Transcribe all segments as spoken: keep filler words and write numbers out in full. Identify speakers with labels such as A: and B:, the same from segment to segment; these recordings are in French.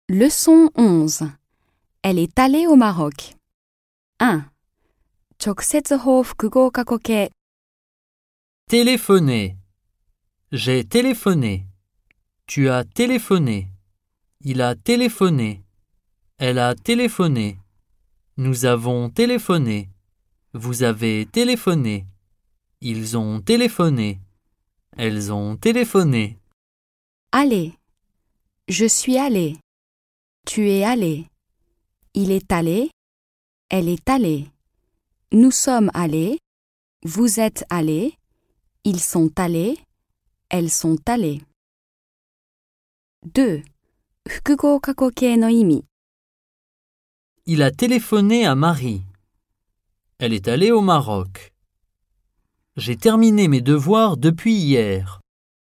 A: Leçon onze. Elle est allée au Maroc. un. 直接法複合過去形
B: Téléphoner. J'ai téléphoné. Tu as téléphoné. Il a téléphoné. Elle a téléphoné. Nous avons téléphoné. Vous avez téléphoné. Ils ont téléphoné. Elles ont téléphoné.
A: Aller. Je suis allé. Tu es allé. Il est allé. Elle est allée. Nous sommes allés. Vous êtes allés. Ils sont allés. Elles sont allées. deux. 複合過去形の意味
B: Il a téléphoné à Marie. Elle est allée au Maroc. J'ai terminé mes devoirs depuis hier.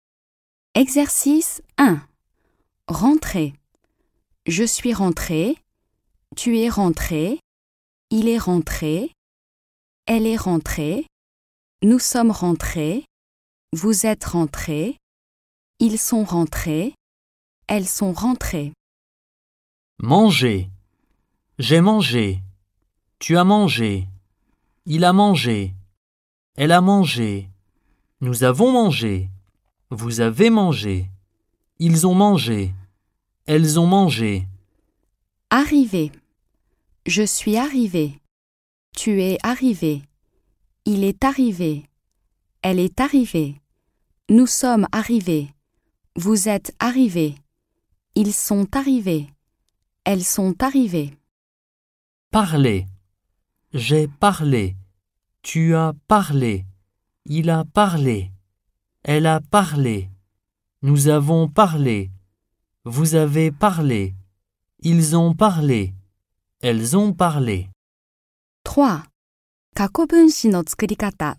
A: Exercice un. Rentrer. Je suis rentré. Tu es rentré. Il est rentré. Elle est rentrée. Nous sommes rentrés. Vous êtes rentrés. Ils sont rentrés. Elles sont rentrées.
B: Manger. J'ai mangé. Tu as mangé. Il a mangé. Elle a mangé. Nous avons mangé. Vous avez mangé. Ils ont mangé. Elles ont mangé.
A: Arriver. Je suis arrivé. Tu es arrivé. Il est arrivé. Elle est arrivée. Nous sommes arrivés. Vous êtes arrivés. Ils sont arrivés. Elles sont arrivées.
B: Parler. J'ai parlé. Tu as parlé. Il a parlé. Elle a parlé. Nous avons parlé. Vous avez parlé. Ils ont parlé. Elles ont parlé.
A: trois. 過去分詞の作り方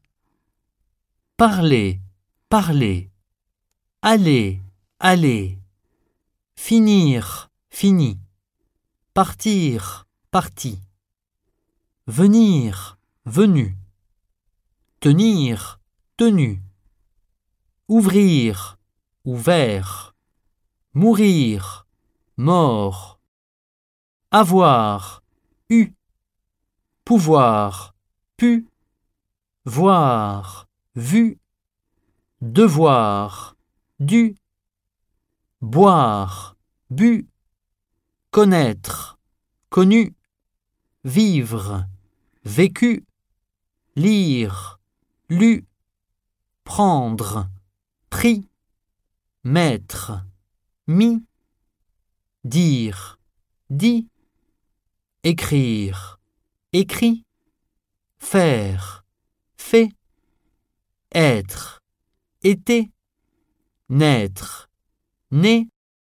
B: Parler. Parler. Aller. Aller. Finir. Fini. Partir. Parti. Venir. Venu. Tenir. Tenu. Ouvrir. Ouvert. Mourir. Mort. Avoir. Eu. Pouvoir. Pu. Voir. Vu. Devoir. Dû. Boire. Bu. Connaître. Connu. Vivre. Vécu. Lire. Lu. Prendre. Pris. Mettre. Mis. Dire. Dit. Écrire. Écrit. Faire. Fait. Être. Été. Naître. Né.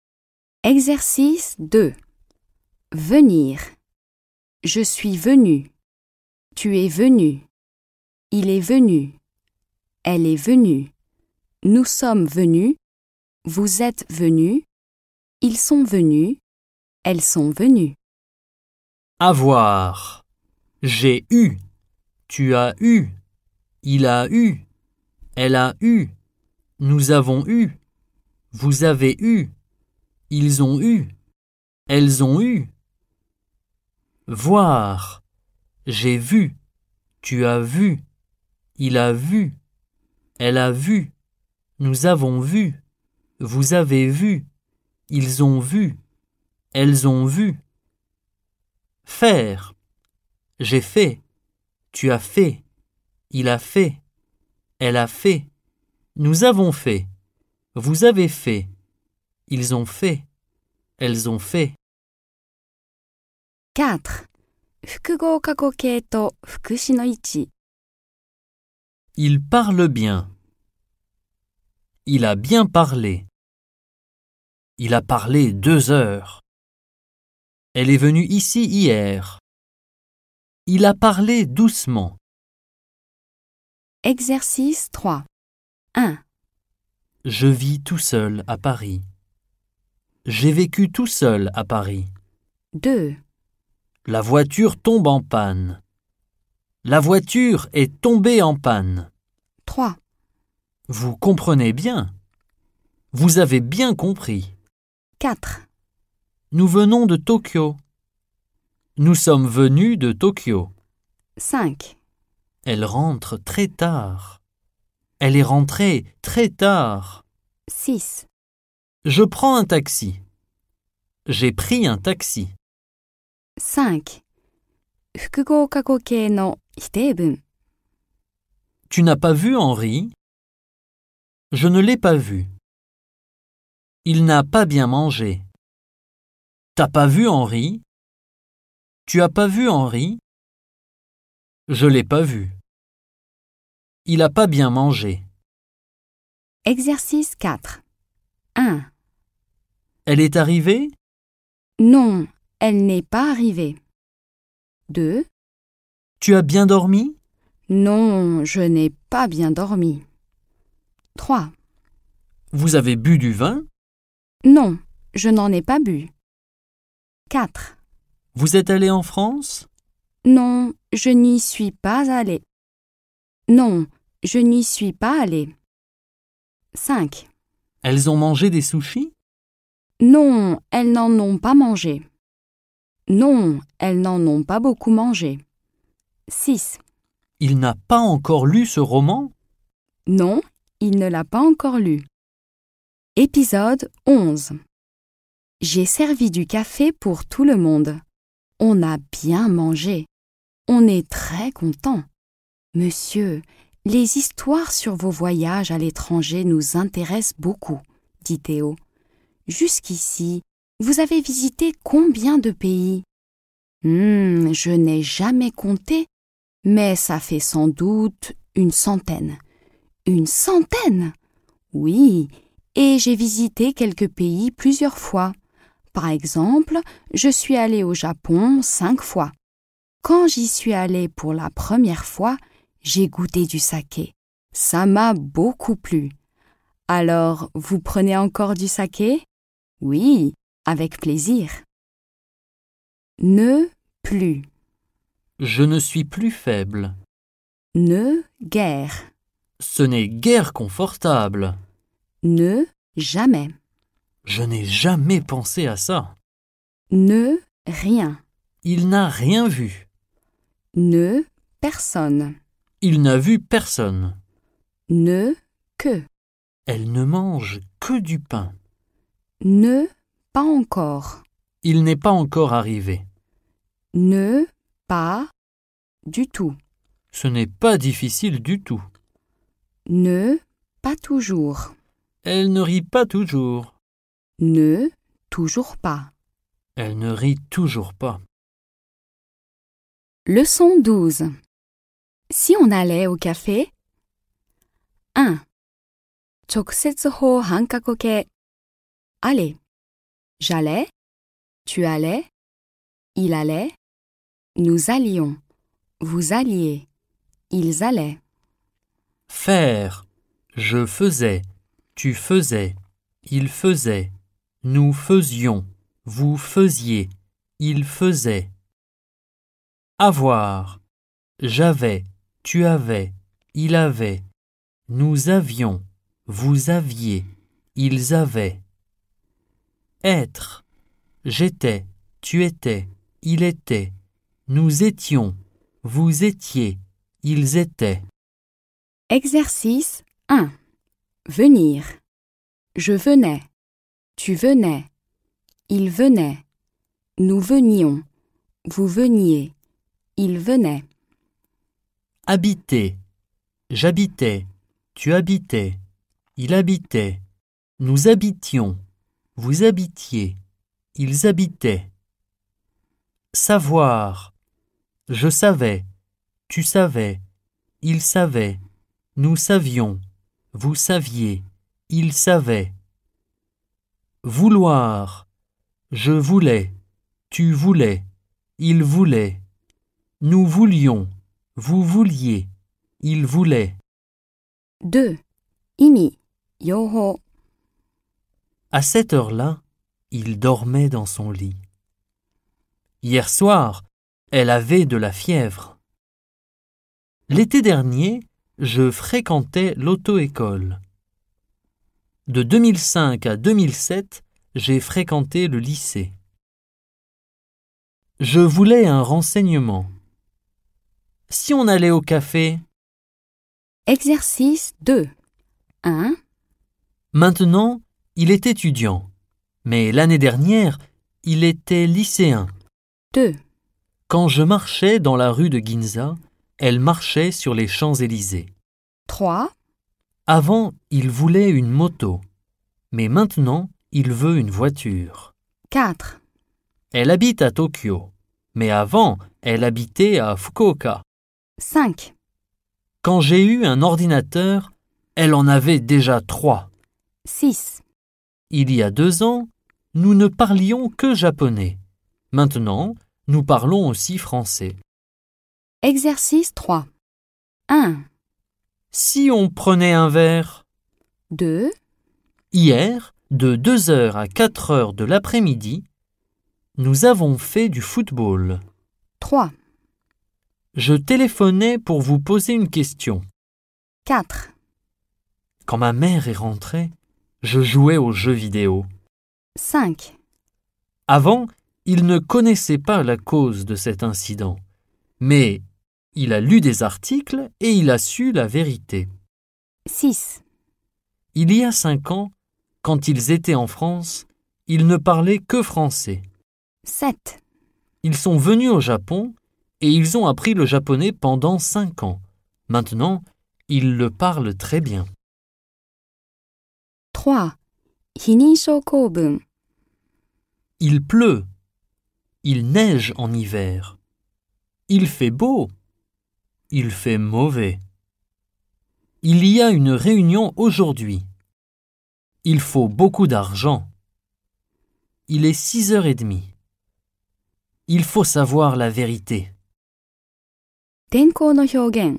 A: Exercice deux. Venir. Je suis venu. Tu es venu. Il est venu. Elle est venue. Nous sommes venus. Vous êtes venus. Ils sont venus. Elles sont venues.
B: Avoir. J'ai eu. Tu as eu. Il a eu. Elle a eu. Nous avons eu. Vous avez eu. Ils ont eu. Elles ont eu. Voir. J'ai vu. Tu as vu. Il a vu. Elle a vu. Nous avons vu. Vous avez vu. Ils ont vu. Elles ont vu. Faire. J'ai fait. Tu as fait. Il a fait. Elle a fait. Nous avons fait. Vous avez fait. Ils ont fait. Elles ont fait.
A: quatre. 複合過去形と副詞の位置
B: Il parle bien. Il a bien parlé. Il a parlé deux heures. Elle est venue ici hier. Il a parlé doucement.
A: Exercice trois. un.
B: Je vis tout seul à Paris. J'ai vécu tout seul à Paris.
A: deux.
B: La voiture tombe en panne. La voiture est tombée en panne.
A: trois.
B: Vous comprenez bien. Vous avez bien compris.
A: quatre.
B: Nous venons de Tokyo. Nous sommes venus de Tokyo.
A: cinq.
B: Elle rentre très tard. Elle est rentrée très tard.
A: six.
B: Je prends un taxi. J'ai pris un taxi.
A: cinq. 複合過去形の否定文。
B: Tu n'as pas vu Henri? Je ne l'ai pas vu. Il n'a pas bien mangé. T'as pas vu Henri? Tu as pas vu Henri? Je l'ai pas vu. Il a pas bien mangé.
A: Exercice quatre. un.
B: Elle est arrivée?
A: Non, elle n'est pas arrivée. deux.
B: Tu as bien dormi?
A: Non, je n'ai pas bien dormi. trois.
B: Vous avez bu du vin?
A: Non, je n'en ai pas bu. quatre.
B: Vous êtes allé en France?
A: Non, je n'y suis pas allée. Non, je n'y suis pas allée. cinq.
B: Elles ont mangé des sushis?
A: Non, elles n'en ont pas mangé. Non, elles n'en ont pas beaucoup mangé. six.
B: Il n'a pas encore lu ce roman?
A: Non, il ne l'a pas encore lu. Épisode onze. J'ai servi du café pour tout le monde. On a bien mangé. On est très content. Monsieur, les histoires sur vos voyages à l'étranger nous intéressent beaucoup, dit Théo. Jusqu'ici, vous avez visité combien de pays? Hmm, je n'ai jamais compté, mais ça fait sans doute une centaine. Une centaine? Oui, et j'ai visité quelques pays plusieurs fois. Par exemple, je suis allée au Japon cinq fois. Quand j'y suis allée pour la première fois, j'ai goûté du saké. Ça m'a beaucoup plu. Alors, vous prenez encore du saké? Oui, avec plaisir. Ne plus.
B: Je ne suis plus faible.
A: Ne guère.
B: Ce n'est guère confortable.
A: Ne jamais.
B: Je n'ai jamais pensé à ça.
A: Ne rien.
B: Il n'a rien vu.
A: Ne personne.
B: Il n'a vu personne.
A: Ne que.
B: Elle ne mange que du pain.
A: Ne pas encore.
B: Il n'est pas encore arrivé.
A: Ne pas du tout.
B: Ce n'est pas difficile du tout.
A: Ne pas toujours.
B: Elle ne rit pas toujours.
A: Ne toujours pas.
B: Elle ne rit toujours pas.
A: Leçon douze. Si on allait au café? un. 直接法半角形 aller. J'allais, tu allais, il allait, nous allions, vous alliez, ils allaient.
B: Faire. Je faisais, tu faisais, il faisait, nous faisions, vous faisiez, il faisait. Avoir. J'avais, tu avais, il avait, nous avions, vous aviez, ils avaient. Être. J'étais, tu étais, il était, nous étions, vous étiez, ils étaient.
A: Exercice un. Venir. Je venais, tu venais, il venait, nous venions, vous veniez, il venait.
B: Habiter. J'habitais, tu habitais, il habitait, nous habitions, vous habitiez, ils habitaient. Savoir. Je savais, tu savais, il savait, nous savions, vous saviez, il savait. Vouloir. Je voulais, tu voulais, il voulait, nous voulions, vous vouliez, il voulait.
A: deux. 意味、用法。
B: À cette heure-là, il dormait dans son lit. Hier soir, elle avait de la fièvre. L'été dernier, je fréquentais l'auto-école. De deux mille cinq à deux mille sept, j'ai fréquenté le lycée. Je voulais un renseignement. Si on allait au café,
A: Exercice deux. un.
B: maintenant, il est étudiant, mais l'année dernière, il était lycéen.
A: deux.
B: Quand je marchais dans la rue de Ginza, elle marchait sur les Champs-Élysées.
A: trois.
B: Avant, il voulait une moto, mais maintenant, il veut une voiture.
A: quatre.
B: Elle habite à Tokyo, mais avant, elle habitait à Fukuoka.
A: cinq.
B: Quand j'ai eu un ordinateur, elle en avait déjà trois.
A: six.
B: Il y a deux ans, nous ne parlions que japonais. Maintenant, nous parlons aussi français.
A: Exercice trois. un.
B: Si on prenait un verre,
A: deux.
B: hier, de deux heures à quatre heures de l'après-midi, nous avons fait du football.
A: trois.
B: Je téléphonais pour vous poser une question.
A: quatre.
B: Quand ma mère est rentrée, je jouais aux jeux vidéo.
A: cinq.
B: Avant, il ne connaissait pas la cause de cet incident, mais il a lu des articles et il a su la vérité.
A: six.
B: Il y a cinq ans, quand ils étaient en France, ils ne parlaient que français.
A: sept.
B: Ils sont venus au Japon et ils ont appris le japonais pendant cinq ans. Maintenant, ils le parlent très bien.
A: trois. 非認証構文
B: Il pleut. Il neige en hiver. Il fait beau. Il fait mauvais. Il y a une réunion aujourd'hui. Il faut beaucoup d'argent. Il est six heures et demie. Il faut savoir la vérité.
A: 天候の表現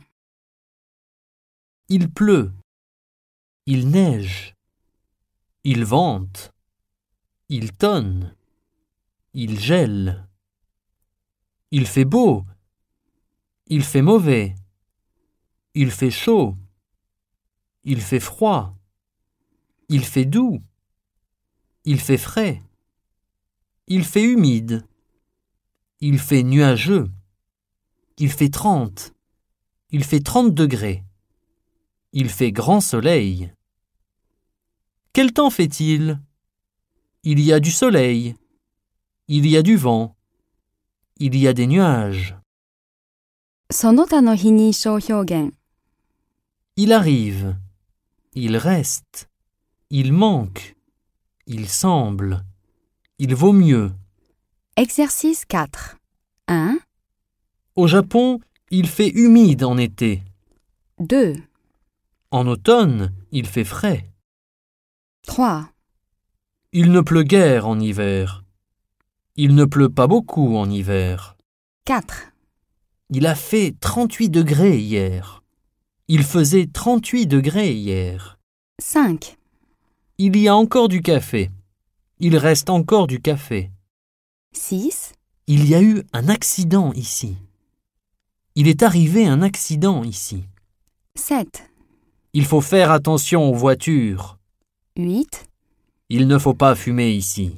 B: Il pleut. Il neige. Il vente. Il tonne. Il gèle. Il fait beau. Il fait mauvais. Il fait chaud. Il fait froid. Il fait doux. Il fait frais. Il fait humide. Il fait nuageux. Il fait trente. Il fait trente degrés. Il fait grand soleil. Quel temps fait-il? Il y a du soleil. Il y a du vent. Il y a des nuages.
A: その他の非認証表現
B: Il arrive. Il reste. Il manque. Il semble. Il vaut mieux.
A: Exercice quatre. un.
B: Au Japon, il fait humide en été.
A: deux.
B: En automne, il fait frais.
A: trois.
B: Il ne pleut guère en hiver. Il ne pleut pas beaucoup en hiver.
A: quatre.
B: Il a fait trente-huit degrés hier. Il faisait trente-huit degrés hier.
A: cinq.
B: Il y a encore du café. Il reste encore du café.
A: six.
B: Il y a eu un accident ici. Il est arrivé un accident ici.
A: sept.
B: Il faut faire attention aux voitures.
A: huit.
B: Il ne faut pas fumer ici.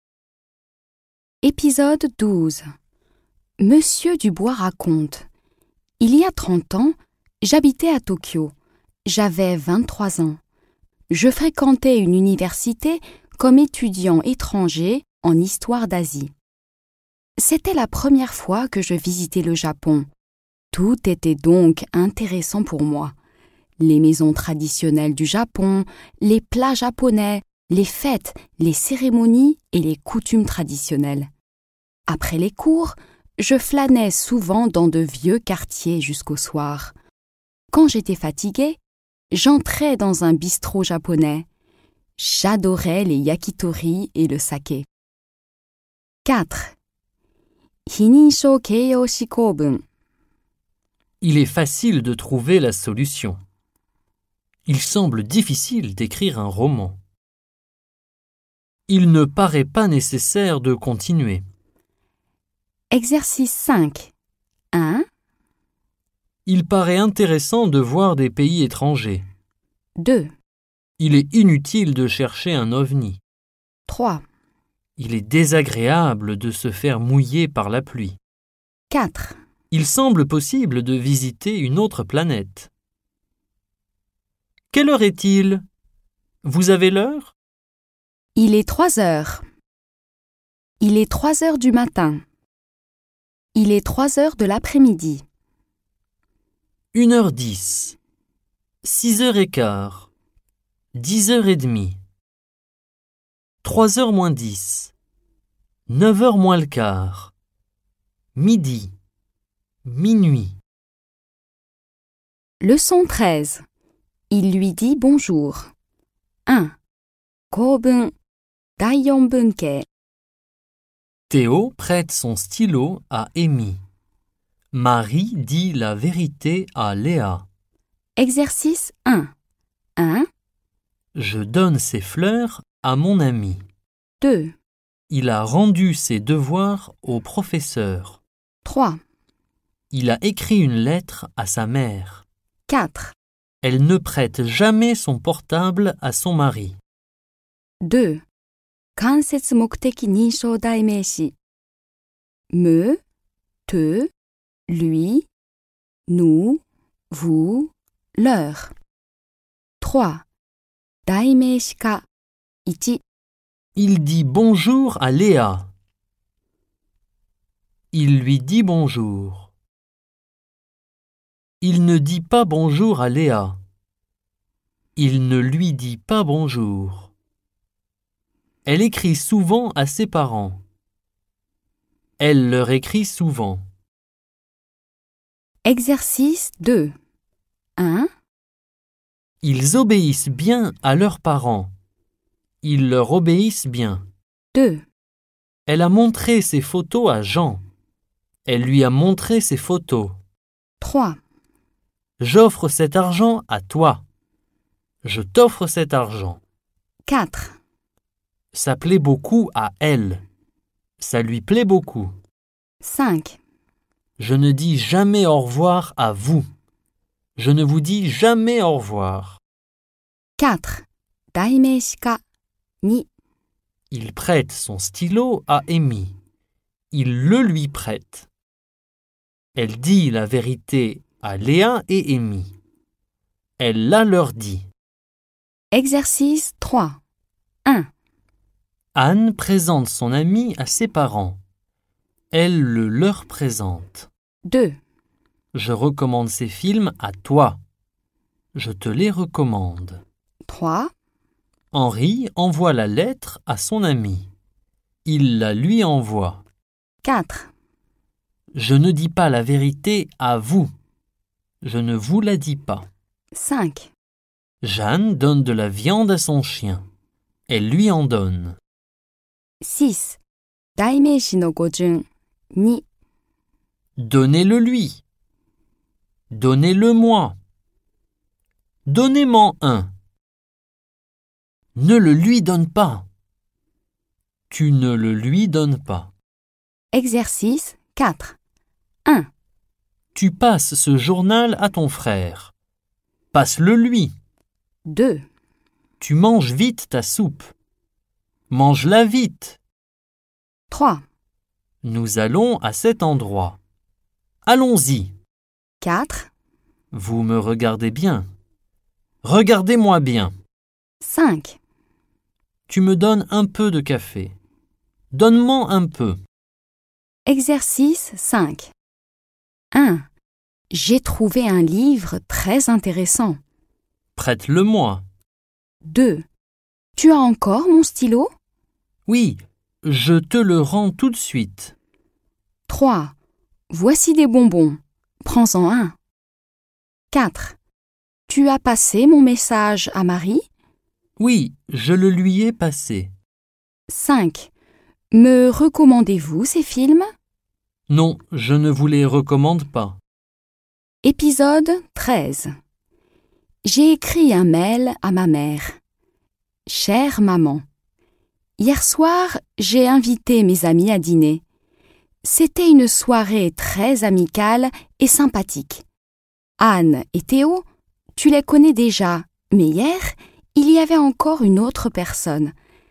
A: Épisode douze. Monsieur Dubois raconte. Il y a trente ans, j'habitais à Tokyo. J'avais vingt-trois ans. Je fréquentais une université comme étudiant étranger en histoire d'Asie. C'était la première fois que je visitais le Japon. Tout était donc intéressant pour moi. Les maisons traditionnelles du Japon, les plats japonais, les fêtes, les cérémonies et les coutumes traditionnelles. Après les cours, je flânais souvent dans de vieux quartiers jusqu'au soir. Quand j'étais fatiguée, j'entrais dans un bistrot japonais. J'adorais les yakitori et le saké. quatre. 非認証形容詞構文
B: Il est facile de trouver la solution. Il semble difficile d'écrire un roman. Il ne paraît pas nécessaire de continuer.
A: Exercice cinq. un.
B: Il paraît intéressant de voir des pays étrangers.
A: deux.
B: Il est inutile de chercher un ovni.
A: trois.
B: Il est désagréable de se faire mouiller par la pluie.
A: quatre.
B: Il semble possible de visiter une autre planète. Quelle heure est-il? Vous avez l'heure?
A: Il est trois heures. Il est trois heures du matin. Il est trois heures de l'après-midi.
B: Une heure dix. Six heures et quart. Dix heures et demie. Trois heures moins dix. Neuf heures moins le quart. Midi. Minuit.
A: Leçon treize. Il lui dit bonjour. un. Koubun, dai-yon bunkei.
B: Théo prête son stylo à Amy. Marie dit la vérité à Léa.
A: Exercice un. un.
B: Je donne ces fleurs à mon ami.
A: deux.
B: Il a rendu ses devoirs au professeur.
A: trois.
B: Il a écrit une lettre à sa mère.
A: quatre.
B: Elle ne prête jamais son portable à son mari.
A: deux. Kansetsu mokuteki ninshō daimeishi. Me, te, lui, nous, vous, leur. trois. Daimeishi ka. un.
B: Il dit bonjour à Léa. Il lui dit bonjour. Il ne dit pas bonjour à Léa. Il ne lui dit pas bonjour. Elle écrit souvent à ses parents. Elle leur écrit souvent.
A: Exercice deux. un.
B: Ils obéissent bien à leurs parents. Ils leur obéissent bien.
A: deux.
B: Elle a montré ses photos à Jean. Elle lui a montré ses photos.
A: trois.
B: J'offre cet argent à toi. Je t'offre cet argent.
A: quatre.
B: Ça plaît beaucoup à elle. Ça lui plaît beaucoup.
A: cinq.
B: Je ne dis jamais au revoir à vous. Je ne vous dis jamais au revoir.
A: quatre. Daimeishi ka. deux.
B: Il prête son stylo à Amy. Il le lui prête. Elle dit la vérité à Léa et Amy. Elle la leur dit.
A: Exercice trois. un.
B: Anne présente son ami à ses parents. Elle le leur présente.
A: deux.
B: Je recommande ces films à toi. Je te les recommande.
A: trois.
B: Henri envoie la lettre à son ami. Il la lui envoie.
A: quatre.
B: Je ne dis pas la vérité à vous. Je ne vous la dis pas.
A: cinq.
B: Jeanne donne de la viande à son chien. Elle lui en donne.
A: six. Daimeishi no gojun. deux.
B: Donnez-le lui. Donnez-le-moi. Donnez-m'en un. Ne le lui donne pas. Tu ne le lui donnes pas.
A: Exercice quatre. un.
B: Tu passes ce journal à ton frère. Passe-le lui.
A: deux.
B: Tu manges vite ta soupe. Mange-la vite.
A: trois.
B: Nous allons à cet endroit. Allons-y.
A: quatre.
B: Vous me regardez bien. Regardez-moi bien.
A: cinq.
B: Tu me donnes un peu de café. Donne-moi un peu.
A: Exercice cinq. un. J'ai trouvé un livre très intéressant.
B: Prête-le-moi.
A: deux. Tu as encore mon stylo?
B: Oui, je te le rends tout de suite.
A: trois. Voici des bonbons. Prends-en un. quatre. Tu as passé mon message à Marie?
B: Oui, je le lui ai passé.
A: cinq. Me recommandez-vous ces films?
B: Non, je ne vous les recommande pas.
A: Épisode treize. J'ai écrit un mail à ma mère. Chère maman, hier soir, j'ai invité mes amis à dîner. C'était une soirée très amicale et sympathique. Anne et Théo, tu les connais déjà, mais hier, il y avait encore une autre personne.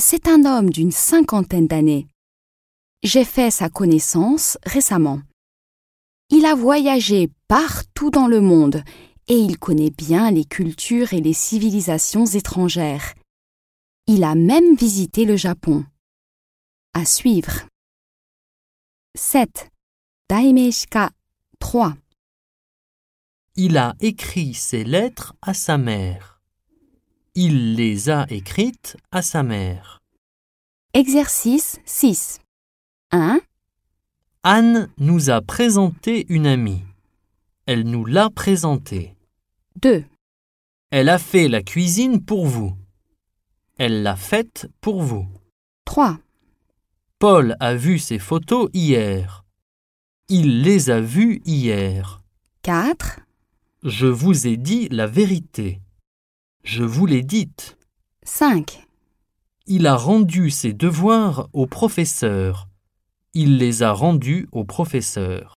A: C'est un homme d'une cinquantaine d'années. J'ai fait sa connaissance récemment. Il a voyagé partout dans le monde et il connaît bien les cultures et les civilisations étrangères. Il a même visité le Japon. À suivre. sept. Daimeshika trois.
B: Il a écrit ses lettres à sa mère. Il les a écrites à sa mère.
A: Exercice six. un.
B: Anne nous a présenté une amie. Elle nous l'a présentée.
A: deux.
B: Elle a fait la cuisine pour vous. Elle l'a faite pour vous.
A: trois.
B: Paul a vu ses photos hier. Il les a vues hier.
A: quatre.
B: Je vous ai dit la vérité. Je vous l'ai dite.
A: cinq.
B: Il a rendu ses devoirs au professeur. Il les a rendus au professeur.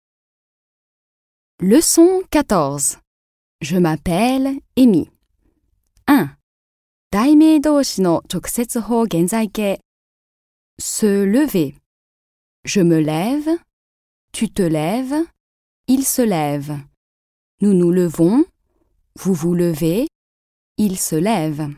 A: Leçon quatorze. Je m'appelle Amy. un. 題名動詞の直接法現在形。Se lever. Je me lève. Tu te lèves. Il se lève. Nous nous levons. Vous vous levez. Il se lève.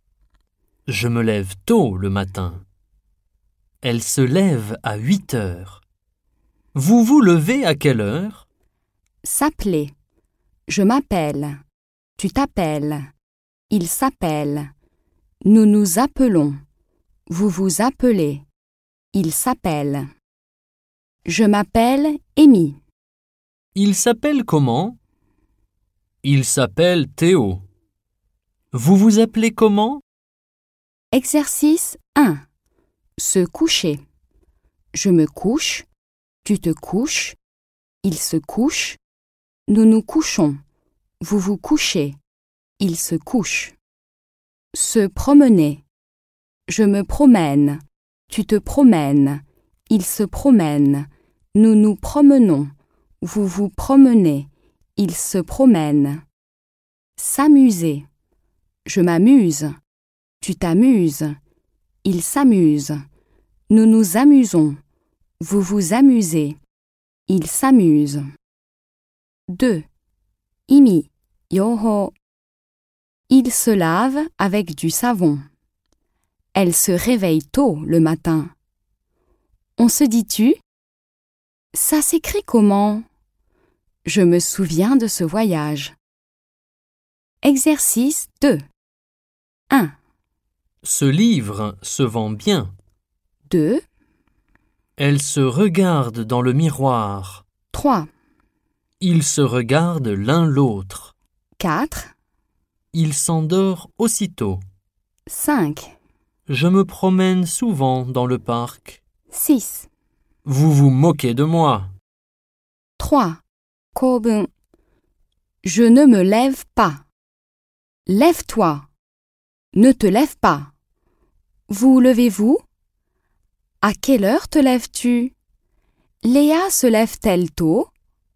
B: Je me lève tôt le matin. Elle se lève à huit heures. Vous vous levez à quelle heure?
A: S'appeler. Je m'appelle. Tu t'appelles. Il s'appelle. Nous nous appelons. Vous vous appelez. Il s'appelle. Je m'appelle Amy.
B: Il s'appelle comment? Il s'appelle Théo. Vous vous appelez comment?
A: Exercice un. Se coucher. Je me couche. Tu te couches. Il se couche. Nous nous couchons. Vous vous couchez. Il se couche. Se promener. Je me promène. Tu te promènes. Il se promène. Nous nous promenons. Vous vous promenez. Il se promène. S'amuser. Je m'amuse. Tu t'amuses. Il s'amuse. Nous nous amusons. Vous vous amusez. Il s'amuse. deux. Imi, yoho. Il se lave avec du savon. Elle se réveille tôt le matin. On se dit-tu? Ça s'écrit comment? Je me souviens de ce voyage. Exercice deux. un.
B: Ce livre se vend bien.
A: deux.
B: Elle se regarde dans le miroir.
A: trois.
B: Ils se regardent l'un l'autre.
A: quatre.
B: Il s'endort aussitôt.
A: cinq.
B: Je me promène souvent dans le parc.
A: six.
B: Vous vous moquez de moi.
A: trois. Kobun. Je ne me lève pas. Lève-toi. Ne te lève pas. Vous levez-vous? À quelle heure te lèves-tu? Léa se lève-t-elle tôt?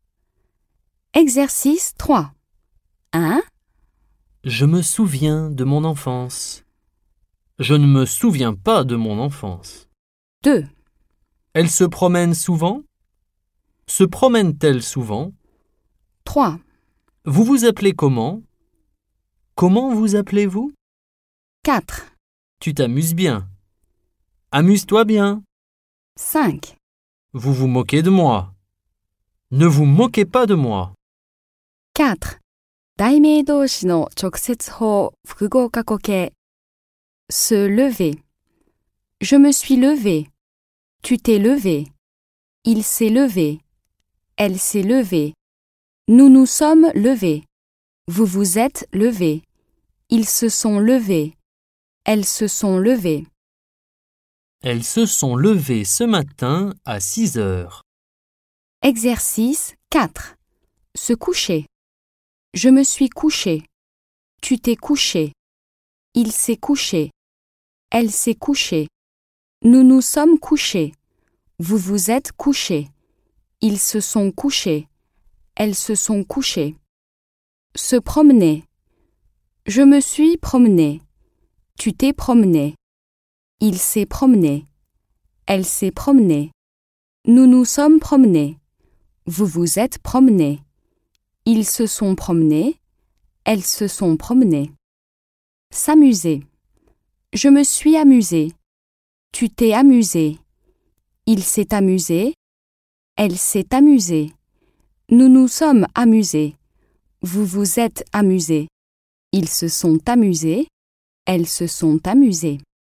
A: Exercice trois. un.
B: Je me souviens de mon enfance. Je ne me souviens pas de mon enfance.
A: deux.
B: Elle se promène souvent? Se promène-t-elle souvent?
A: trois.
B: Vous vous appelez comment? Comment vous appelez-vous?
A: quatre.
B: Tu t'amuses bien. Amuse-toi bien.
A: cinq.
B: Vous vous moquez de moi. Ne vous moquez pas de moi.
A: quatre. 題名動詞の直接法複合過去形。Se lever. Je me suis levé. Tu t'es levé. Il s'est levé. Elle s'est levée. Nous nous sommes levés. Vous vous êtes levés. Ils se sont levés. Elles se sont levées.
B: Elles se sont levées ce matin à six heures.
A: Exercice quatre. Se coucher. Je me suis couché. Tu t'es couché. Il s'est couché. Elle s'est couchée. Nous nous sommes couchés. Vous vous êtes couchés. Ils se sont couchés. Elles se sont couchées. Se promener. Je me suis promené. Tu t'es promené. Il s'est promené. Elle s'est promenée. Nous nous sommes promenés. Vous vous êtes promenés. Ils se sont promenés. Elles se sont promenées. S'amuser. Je me suis amusée. Tu t'es amusé. Il s'est amusé. Elle s'est amusée. Nous nous sommes amusés. Vous vous êtes amusés. Ils se sont amusés. Elles se sont amusées.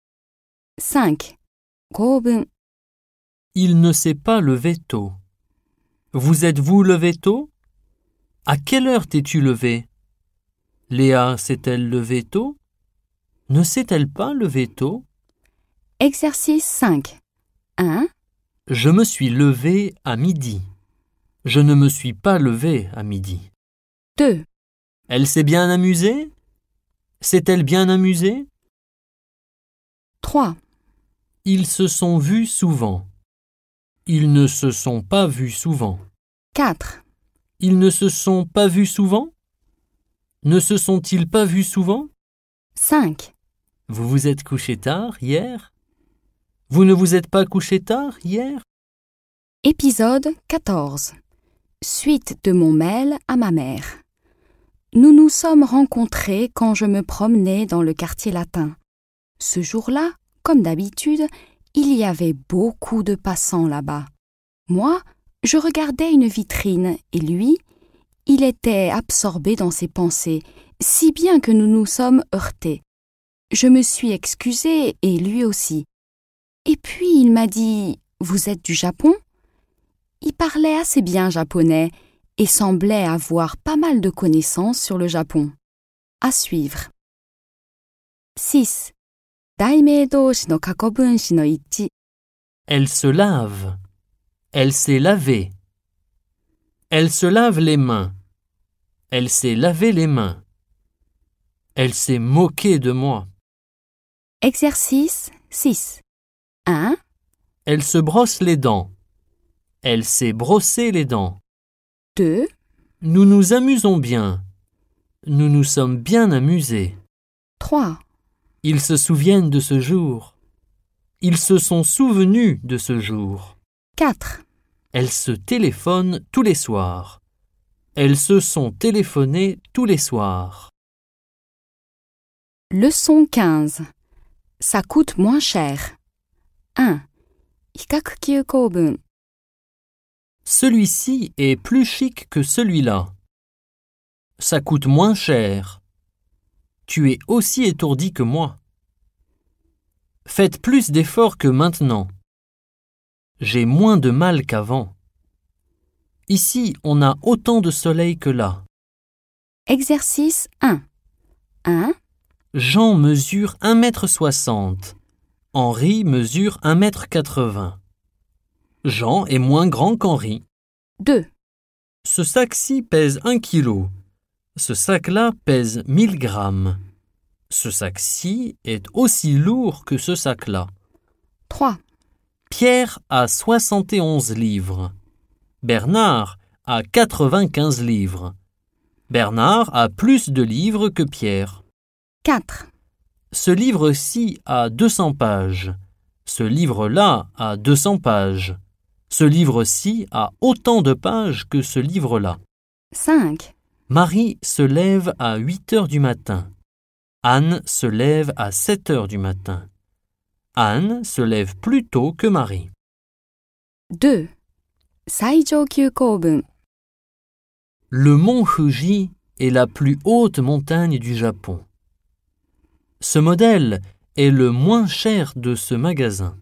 A: cinq. Kōbun.
B: Il ne s'est pas levé tôt. Vous êtes-vous levé tôt? À quelle heure t'es-tu levé? Léa s'est-elle levée tôt? Ne s'est-elle pas levée tôt?
A: Exercice cinq. un.
B: Je me suis levé à midi. Je ne me suis pas levé à midi.
A: deux.
B: Elle s'est bien amusée? S'est-elle bien amusée?
A: trois.
B: Ils se sont vus souvent. Ils ne se sont pas vus souvent.
A: quatre.
B: Ils ne se sont pas vus souvent? Ne se sont-ils pas vus souvent?
A: cinq.
B: Vous vous êtes couché tard hier? Vous ne vous êtes pas couché tard hier?
A: Épisode quatorze. Suite de mon mail à ma mère. Nous nous sommes rencontrés quand je me promenais dans le quartier latin. Ce jour-là, comme d'habitude, il y avait beaucoup de passants là-bas. Moi, je regardais une vitrine et lui, il était absorbé dans ses pensées, si bien que nous nous sommes heurtés. Je me suis excusée et lui aussi. Et puis il m'a dit « Vous êtes du Japon ?» Il parlait assez bien japonais et semblait avoir pas mal de connaissances sur le Japon. À suivre. six. Daimei doushi no kakobunshi no ichi.
B: Elle se lave. Elle s'est lavée. Elle se lave les mains. Elle s'est lavé les mains. Elle s'est moquée de moi.
A: Exercice six. un.
B: Elle se brosse les dents. Elle s'est brossé les dents.
A: deux.
B: Nous nous amusons bien. Nous nous sommes bien amusés.
A: trois.
B: Ils se souviennent de ce jour. Ils se sont souvenus de ce jour.
A: quatre.
B: Elles se téléphonent tous les soirs. Elles se sont téléphonées tous les soirs.
A: Leçon quinze. Ça coûte moins cher. un. Hikaku kōbun.
B: Celui-ci est plus chic que celui-là. Ça coûte moins cher. Tu es aussi étourdi que moi. Faites plus d'efforts que maintenant. J'ai moins de mal qu'avant. Ici, on a autant de soleil que là.
A: Exercice un. un.
B: Jean mesure un mètre soixante. Henri mesure un mètre quatre-vingts. Jean est moins grand qu'Henri.
A: deux.
B: Ce sac-ci pèse un kilo. Ce sac-là pèse mille grammes. Ce sac-ci est aussi lourd que ce sac-là.
A: trois.
B: Pierre a soixante et onze livres. Bernard a quatre-vingt-quinze livres. Bernard a plus de livres que Pierre.
A: quatre.
B: Ce livre-ci a deux cents pages. Ce livre-là a deux cents pages. Ce livre-ci a autant de pages que ce livre-là.
A: cinq.
B: Marie se lève à huit heures du matin. Anne se lève à sept heures du matin. Anne se lève plus tôt que Marie.
A: deux. Saijōkyū kōbun.
B: Le mont Fuji est la plus haute montagne du Japon. Ce modèle est le moins cher de ce magasin.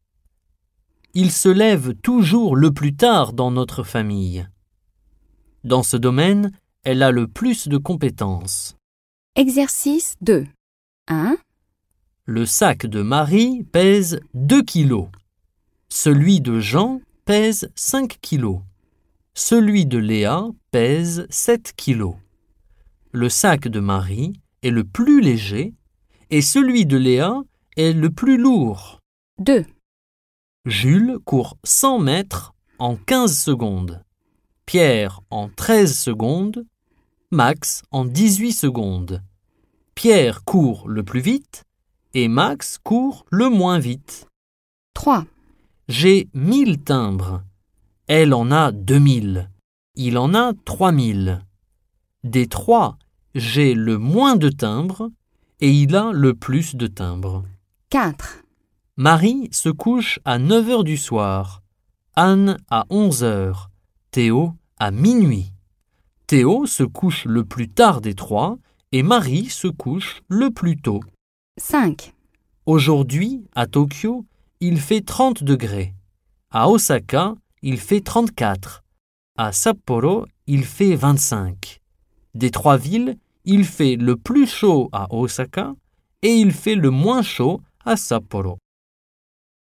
B: Il se lève toujours le plus tard dans notre famille. Dans ce domaine, elle a le plus de compétences.
A: Exercice deux. un.
B: Le sac de Marie pèse deux kilos. Celui de Jean pèse cinq kilos. Celui de Léa pèse sept kilos. Le sac de Marie est le plus léger et celui de Léa est le plus lourd.
A: deux.
B: Jules court cent mètres en quinze secondes. Pierre en treize secondes. Max en dix-huit secondes. Pierre court le plus vite et Max court le moins vite.
A: trois.
B: J'ai mille timbres. Elle en a deux mille. Il en a trois mille. Des trois, j'ai le moins de timbres et il a le plus de timbres.
A: quatre.
B: Marie se couche à neuf heures du soir. Anne à onze heures. Théo à minuit. Théo se couche le plus tard des trois et Marie se couche le plus tôt.
A: cinq.
B: Aujourd'hui, à Tokyo, il fait trente degrés. À Osaka, il fait trente-quatre. À Sapporo, il fait vingt-cinq. Des trois villes, il fait le plus chaud à Osaka et il fait le moins chaud à Sapporo.